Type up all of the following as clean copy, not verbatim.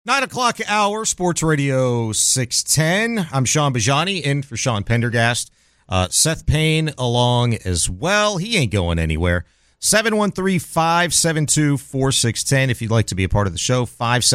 9 o'clock hour, Sports Radio 610. I'm Sean Bajani, in for Sean Pendergast. Seth Payne along as well. He ain't going anywhere. 713-572-4610 if you'd like to be a part of the show.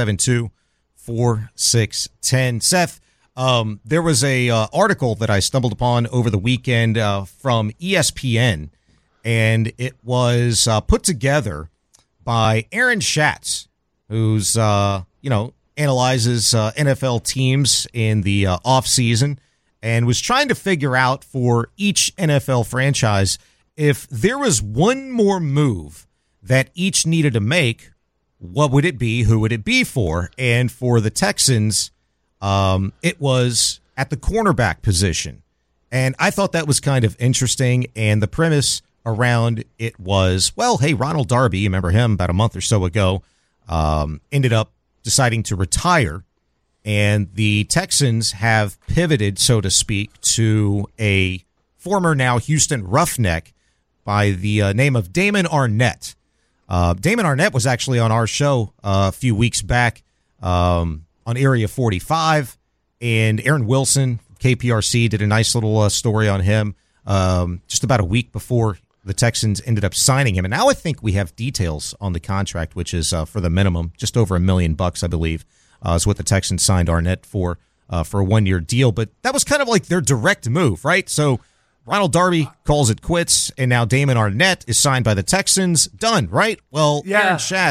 572-4610. Seth, there was a article that I stumbled upon over the weekend from ESPN, and it was put together by Aaron Schatz, who's analyzes NFL teams in the offseason, and was trying to figure out for each NFL franchise if there was one more move that each needed to make, what would it be? Who would it be for? And for the Texans, it was at the cornerback position. And I thought that was kind of interesting. And the premise around it was, well, hey, Ronald Darby, you remember him about a month or so ago, ended up deciding to retire. And the Texans have pivoted, so to speak, to a former now Houston Roughneck by the name of Damon Arnette. Damon Arnette was actually on our show a few weeks back on Area 45, and Aaron Wilson, KPRC, did a nice little story on him just about a week before the Texans ended up signing him. And now I think we have details on the contract, which is for the minimum, just over $1 million, I believe, is what the Texans signed Arnette for a one-year deal. But that was kind of like their direct move, right? So Ronald Darby calls it quits, and now Damon Arnette is signed by the Texans. Done, right? Well, yeah.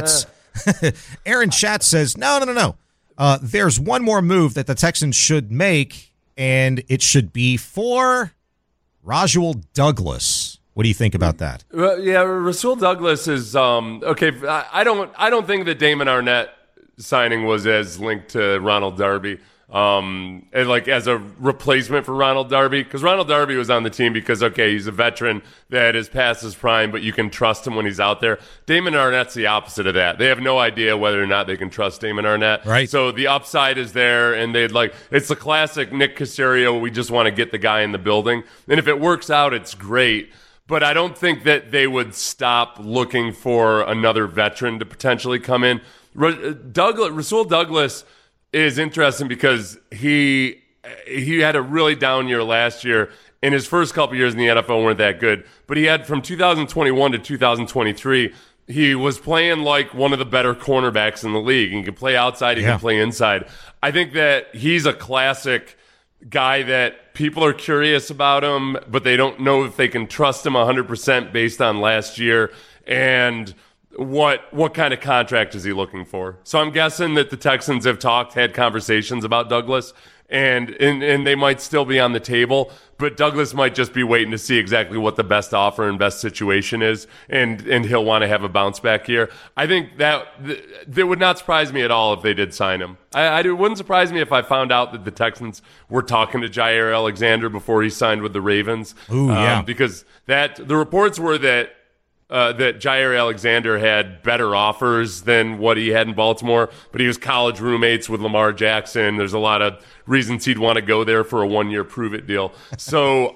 Aaron Schatz says, no. There's one more move that the Texans should make, and it should be for Rasul Douglas. What do you think about that? Rasul Douglas is okay. I don't think that Damon Arnette signing was as linked to Ronald Darby. And like as a replacement for Ronald Darby, because Ronald Darby was on the team because, okay, he's a veteran that is past his prime, but you can trust him when he's out there. Damon Arnett's the opposite of that. They have no idea whether or not they can trust Damon Arnette. Right. So the upside is there, and it's the classic Nick Caserio. We just want to get the guy in the building, and if it works out, it's great. But I don't think that they would stop looking for another veteran to potentially come in. Rasul Douglas is interesting because he had a really down year last year, and his first couple years in the NFL weren't that good. But he had from 2021 to 2023, he was playing like one of the better cornerbacks in the league. He can play outside, he can play inside. I think that he's a classic guy that people are curious about him, but they don't know if they can trust him 100% based on last year. And what kind of contract is he looking for? So I'm guessing that the Texans have had conversations about Douglas, and they might still be on the table, but Douglas might just be waiting to see exactly what the best offer and best situation is, and he'll want to have a bounce back year. I think that would not surprise me at all if they did sign him. It wouldn't surprise me if I found out that the Texans were talking to Jair Alexander before he signed with the Ravens. Ooh, yeah. Because the reports were that Jair Alexander had better offers than what he had in Baltimore, but he was college roommates with Lamar Jackson. There's a lot of reasons he'd want to go there for a one-year prove-it deal. So,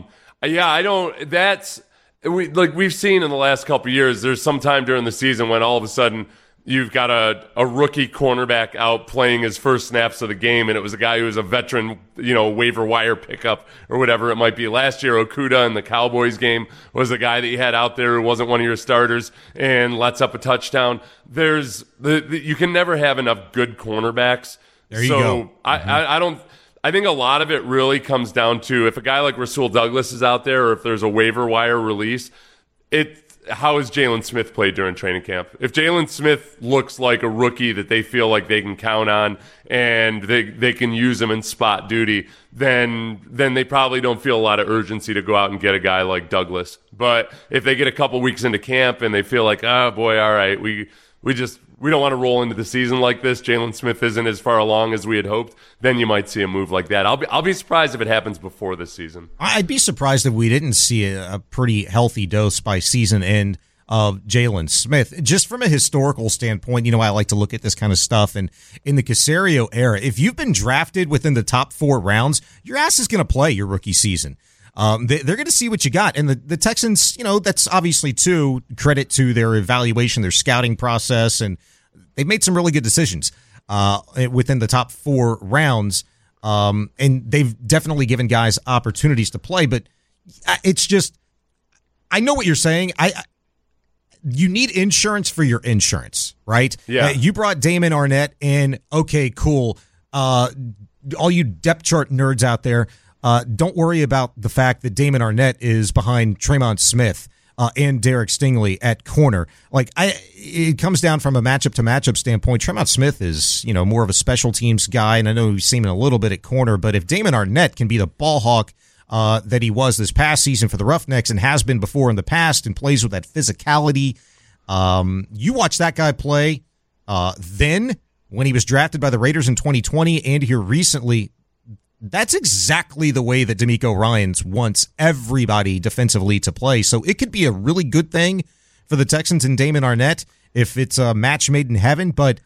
we've seen in the last couple of years, there's some time during the season when all of a sudden you've got a rookie cornerback out playing his first snaps of the game, and it was a guy who was a veteran, waiver wire pickup or whatever it might be. Last year, Okudah in the Cowboys game was a guy that you had out there who wasn't one of your starters and lets up a touchdown. You can never have enough good cornerbacks. There you go. Mm-hmm. I think a lot of it really comes down to if a guy like Rasul Douglas is out there or if there's a waiver wire release, how has Jalen Smith played during training camp? If Jalen Smith looks like a rookie that they feel like they can count on and they can use him in spot duty, then they probably don't feel a lot of urgency to go out and get a guy like Douglas. But if they get a couple weeks into camp and they feel like, oh boy, all right, we don't want to roll into the season like this, Jalen Smith isn't as far along as we had hoped, then you might see a move like that. I'll be surprised if it happens before this season. I'd be surprised if we didn't see a pretty healthy dose by season end of Jalen Smith. Just from a historical standpoint, I like to look at this kind of stuff. And in the Caserio era, if you've been drafted within the top 4 rounds, your ass is going to play your rookie season. They're going to see what you got. And the Texans, that's obviously too credit to their evaluation, their scouting process, and they've made some really good decisions. within the top 4 rounds. And they've definitely given guys opportunities to play, but it's just, I know what you're saying. You need insurance for your insurance, right? Yeah. You brought Damon Arnette in. Okay, cool. All you depth chart nerds out there, don't worry about the fact that Damon Arnette is behind Tremont Smith and Derek Stingley at corner. Like, it comes down from a matchup to matchup standpoint. Tremont Smith is, more of a special teams guy, and I know he's seen a little bit at corner, but if Damon Arnette can be the ball hawk that he was this past season for the Roughnecks and has been before in the past and plays with that physicality, you watch that guy play then when he was drafted by the Raiders in 2020 and here recently. That's exactly the way that DeMeco Ryans wants everybody defensively to play. So it could be a really good thing for the Texans and Damon Arnette if it's a match made in heaven, but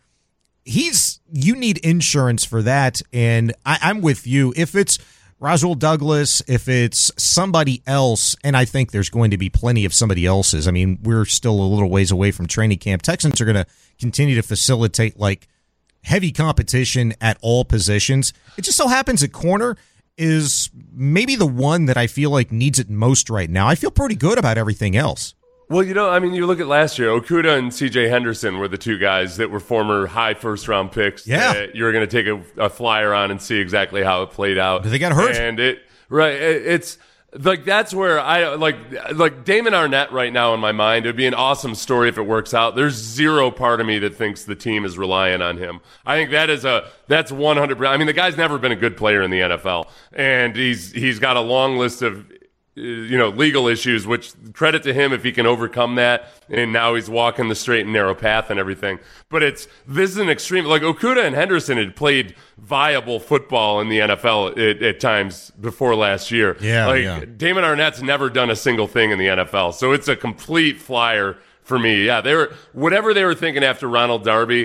you need insurance for that. And I'm with you. If it's Rasul Douglas, if it's somebody else, and I think there's going to be plenty of somebody else's. I mean, we're still a little ways away from training camp. Texans are going to continue to facilitate heavy competition at all positions. It just so happens at corner is maybe the one that I feel like needs it most right now. I feel pretty good about everything else. Well, you look at last year, Okudah and C.J. Henderson were the two guys that were former high first-round picks. Yeah. That you were going to take a flyer on and see exactly how it played out. They got hurt. And it's like that's where I like Damon Arnette right now in my mind. It would be an awesome story if it works out. There's zero part of me that thinks the team is relying on him. I think that's 100%. I mean, the guy's never been a good player in the NFL, and he's got a long list of legal issues, which credit to him if he can overcome that, and now he's walking the straight and narrow path and everything. But this is an extreme. Like Okudah and Henderson had played viable football in the NFL at times before last year. Yeah. Damon Arnette's never done a single thing in the NFL, so it's a complete flyer for me. Yeah, whatever they were thinking after Ronald Darby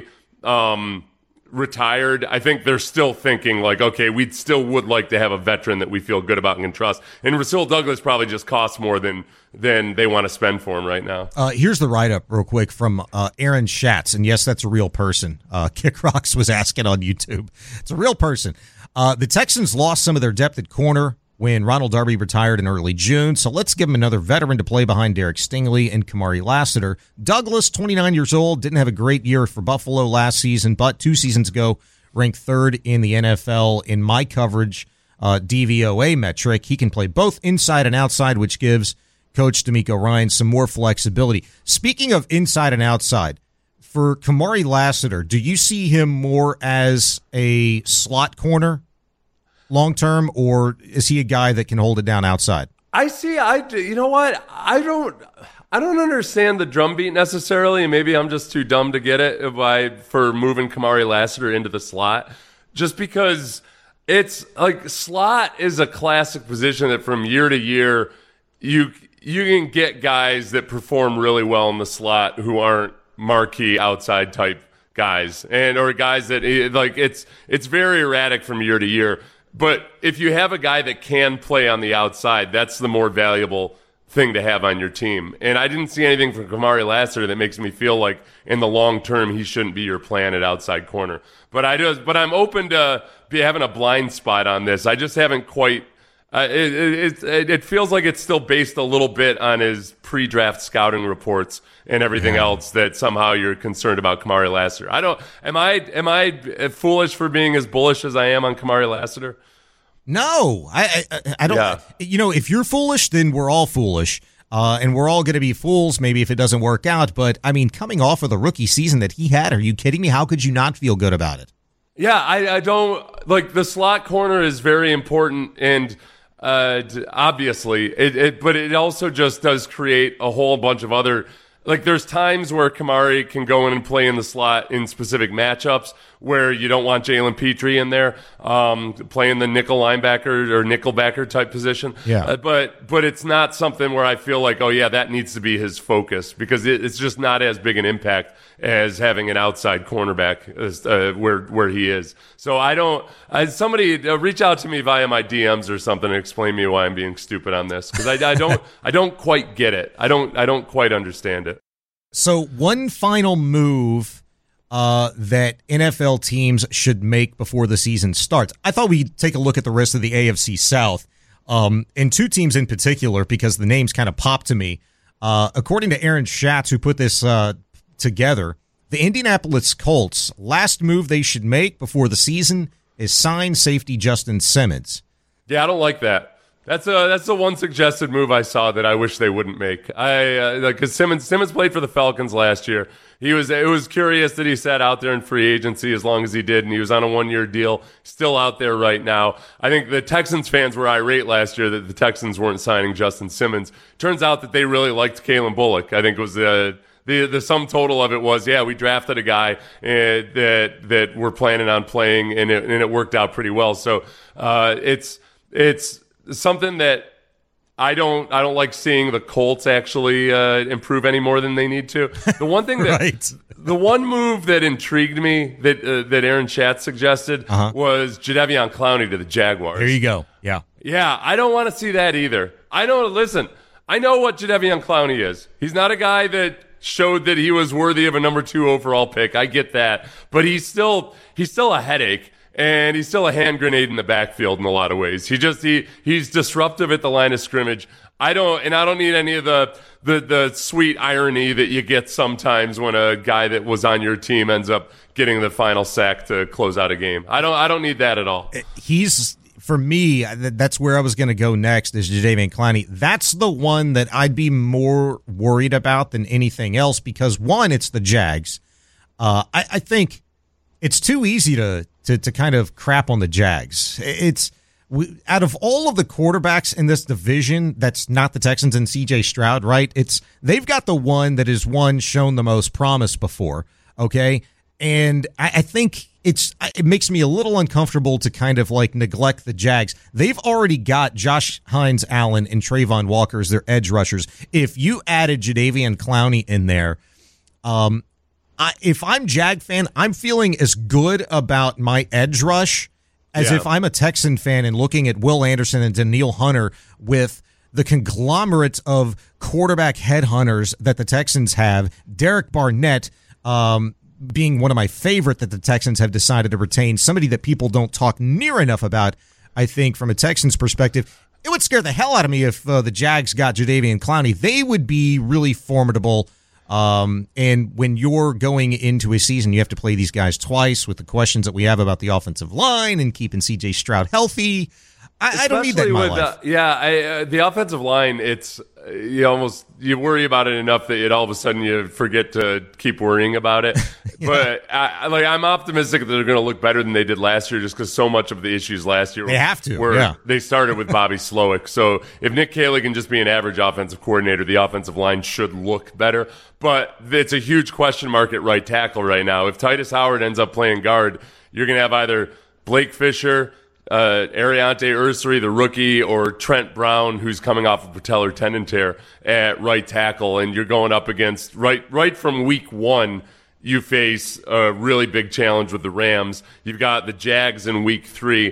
retired, I think they're still thinking okay, we still would like to have a veteran that we feel good about and can trust. And Rasul Douglas probably just costs more than they want to spend for him right now. Here's the write-up real quick from Aaron Schatz, and yes, that's a real person. Kick Rocks was asking on YouTube. It's a real person. The Texans lost some of their depth at corner when Ronald Darby retired in early June, so let's give him another veteran to play behind Derek Stingley and Kamari Lassiter. Douglas, 29 years old, didn't have a great year for Buffalo last season, but 2 seasons ago ranked 3rd in the NFL in my coverage DVOA metric. He can play both inside and outside, which gives Coach DeMeco Ryans some more flexibility. Speaking of inside and outside, for Kamari Lassiter, do you see him more as a slot corner long-term, or is he a guy that can hold it down outside? You know what? I don't understand the drumbeat necessarily, and maybe I'm just too dumb to get it for moving Kamari Lassiter into the slot, just because it's slot is a classic position that from year to year you can get guys that perform really well in the slot who aren't marquee outside type guys, or guys that it's very erratic from year to year. But if you have a guy that can play on the outside, that's the more valuable thing to have on your team. And I didn't see anything from Kamari Lassiter that makes me feel like in the long term he shouldn't be your plan at outside corner. But I'm open to having a blind spot on this. I just haven't quite. It feels like it's still based a little bit on his pre-draft scouting reports and everything else that somehow you're concerned about Kamari Lassiter. Am I foolish for being as bullish as I am on Kamari Lassiter? No, I don't. Yeah. If you're foolish, then we're all foolish. And we're all going to be fools maybe if it doesn't work out. But, I mean, coming off of the rookie season that he had, are you kidding me? How could you not feel good about it? Yeah, I don't – the slot corner is very important, and obviously but it also just does create a whole bunch of other – there's times where Kamari can go in and play in the slot in specific matchups where you don't want Jalen Petrie in there playing the nickel linebacker or nickelbacker type position. Yeah. But it's not something where I feel like, oh, yeah, that needs to be his focus, because it's just not as big an impact as having an outside cornerback where he is. So somebody reach out to me via my DMs or something and explain to me why I'm being stupid on this, because I don't quite get it. I don't quite understand it. So one final move that NFL teams should make before the season starts. I thought we'd take a look at the rest of the AFC South, and two teams in particular, because the names kind of popped to me. According to Aaron Schatz, who put this together, the Indianapolis Colts, last move they should make before the season is sign safety Justin Simmons. Yeah, I don't like that. That's the one suggested move I saw that I wish they wouldn't make. Because Simmons played for the Falcons last year. It was curious that he sat out there in free agency as long as he did, and he was on a 1-year deal, still out there right now. I think the Texans fans were irate last year that the Texans weren't signing Justin Simmons. Turns out that they really liked Kalen Bullock. I think it was the sum total of it was, yeah, we drafted a guy that we're planning on playing, and it worked out pretty well. So it's something that I don't like seeing the Colts actually improve any more than they need to. The one thing that Right. the one move that intrigued me that Aaron Schatz suggested was Jadeveon Clowney to the Jaguars. There you go. Yeah. Yeah, I don't want to see that either. I know what Jadeveon Clowney is. He's not a guy that showed that he was worthy of a number 2 overall pick. I get that. But he's still a headache. And he's still a hand grenade in the backfield in a lot of ways. He's disruptive at the line of scrimmage. I don't need any of the sweet irony that you get sometimes when a guy that was on your team ends up getting the final sack to close out a game. I don't need that at all. For me, that's where I was going to go next, is Jadeveon Clowney. That's the one that I'd be more worried about than anything else, because one, it's the Jags. I think it's too easy to kind of crap on the Jags. Out of all of the quarterbacks in this division, that's not the Texans and C.J. Stroud, right? They've got the one that has shown the most promise before, okay? And I think it makes me a little uncomfortable to kind of like neglect the Jags. They've already got Josh Hines-Allen and Trayvon Walker as their edge rushers. If you added Jadeveon Clowney in there, if I'm Jag fan, I'm feeling as good about my edge rush as if I'm a Texan fan and looking at Will Anderson and Danielle Hunter with the conglomerate of quarterback headhunters that the Texans have. Derek Barnett being one of my favorite that the Texans have decided to retain, somebody that people don't talk near enough about, I think, from a Texans perspective. It would scare the hell out of me if the Jags got Jadeveon Clowney. They would be really formidable. And when you're going into a season, you have to play these guys twice with the questions that we have about the offensive line and keeping C.J. Stroud healthy. I don't need that in my life. The offensive line, it's you worry about it enough that all of a sudden you forget to keep worrying about it. Yeah. But I'm optimistic that they're going to look better than they did last year, just because so much of the issues last year they started with Bobby Slowick. So if Nick Caley can just be an average offensive coordinator, the offensive line should look better. But it's a huge question mark at right tackle right now. If Titus Howard ends up playing guard, you're going to have either Blake Fisher, Ariante Ursary, the rookie, or Trent Brown, who's coming off a patellar tendon tear at right tackle, and you're going up against right from week 1. You face a really big challenge with the Rams. You've got the Jags in week 3.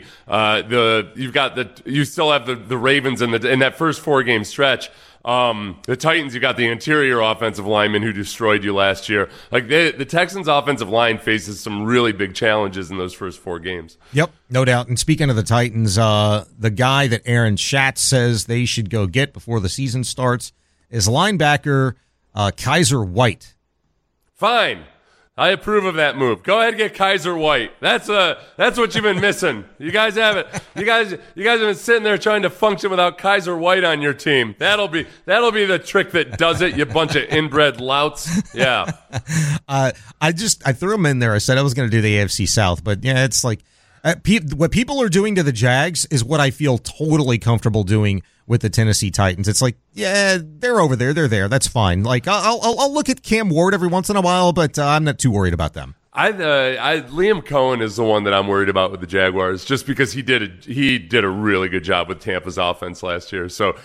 You still have the Ravens in that first 4-game stretch. The Titans, you got the interior offensive lineman who destroyed you last year. The Texans' offensive line faces some really big challenges in those first 4 games. Yep, no doubt. And speaking of the Titans, the guy that Aaron Schatz says they should go get before the season starts is linebacker Kaiser White. Fine. I approve of that move. Go ahead and get Kaiser White. That's what you've been missing. You guys haven't. You guys have been sitting there trying to function without Kaiser White on your team. That'll be the trick that does it. You bunch of inbred louts. Yeah. I threw him in there. I said I was going to do the AFC South, but yeah, it's like what people are doing to the Jags is what I feel totally comfortable doing with the Tennessee Titans. It's like, yeah, they're over there. They're there. That's fine. Like, I'll look at Cam Ward every once in a while, but I'm not too worried about them. Liam Cohen is the one that I'm worried about with the Jaguars, just because he did a really good job with Tampa's offense last year. So,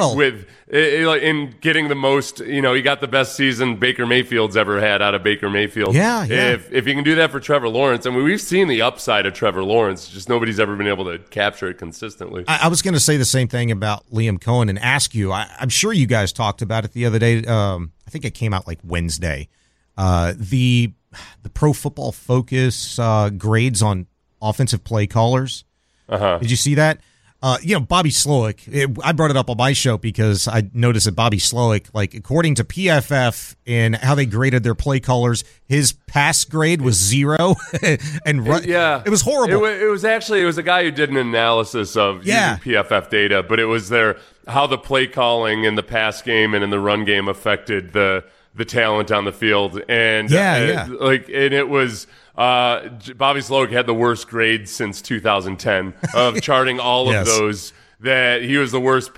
in getting the most, he got the best season Baker Mayfield's ever had out of Baker Mayfield. Yeah. If you can do that for Trevor Lawrence, I mean, we've seen the upside of Trevor Lawrence, just nobody's ever been able to capture it consistently. I was going to say the same thing about Liam Cohen and ask you. I'm sure you guys talked about it the other day. I think it came out like Wednesday. The Pro Football Focus grades on offensive play callers. Did you see that? Bobby Slowick, I brought it up on my show because I noticed that Bobby Slowick, like according to PFF and how they graded their play callers, his pass grade was 0. And it was horrible. It was a guy who did an analysis of using PFF data, but it was how the play calling in the pass game and in the run game affected the talent on the field. And it was Bobby Slowick had the worst grade since 2010 of charting all of those, that he was the worst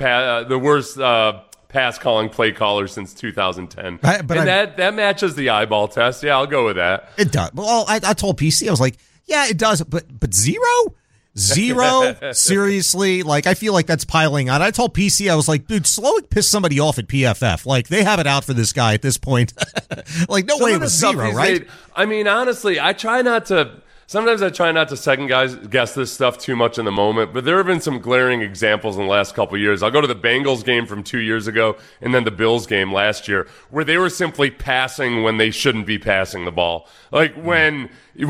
pass calling play caller since 2010. That matches the eyeball test. Yeah, I'll go with that. It does. Well, I told PC, I was like, yeah, it does, but 0? 0? Seriously? Like, I feel like that's piling on. I told PC, I was like, dude, Slowick pissed somebody off at PFF. Like, they have it out for this guy at this point. Like, no way it was 0, right? I mean, honestly, sometimes I try not to second guess this stuff too much in the moment, but there have been some glaring examples in the last couple of years. I'll go to the Bengals game from 2 years ago and then the Bills game last year, where they were simply passing when they shouldn't be passing the ball. Like when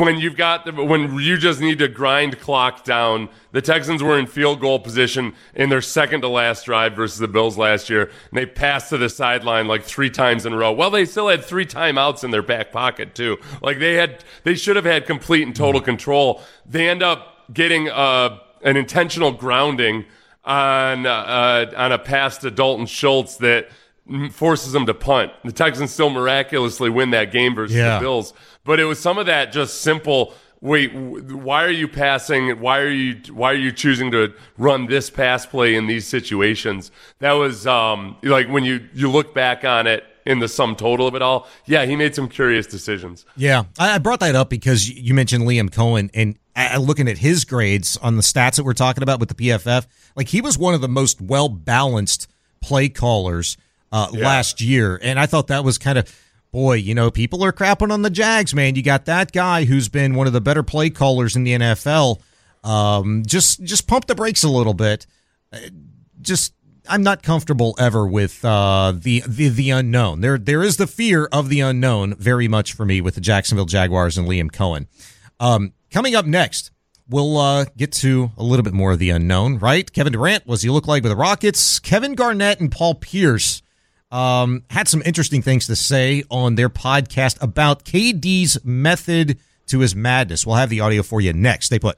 you just need to grind clock down. The Texans were in field goal position in their second to last drive versus the Bills last year, and they passed to the sideline like 3 times in a row. Well, they still had 3 timeouts in their back pocket too. Like they should have had complete and total control. They end up getting an intentional grounding on a pass to Dalton Schultz that forces them to punt. The Texans still miraculously win that game versus the Bills. But it was some of that just simple, wait, why are you passing? Why are you choosing to run this pass play in these situations? That was like when you look back on it in the sum total of it all, he made some curious decisions. Yeah, I brought that up because you mentioned Liam Cohen, and looking at his grades on the stats that we're talking about with the PFF, like he was one of the most well-balanced play callers last year, and I thought that was kind of, boy, people are crapping on the Jags, man. You got that guy who's been one of the better play callers in the NFL. Just pump the brakes a little bit. I'm not comfortable ever with the unknown. There is the fear of the unknown very much for me with the Jacksonville Jaguars and Liam Cohen. Coming up next, we'll get to a little bit more of the unknown, right? Kevin Durant, what does he look like with the Rockets? Kevin Garnett and Paul Pierce had some interesting things to say on their podcast about KD's method to his madness. We'll have the audio for you next. Stay put.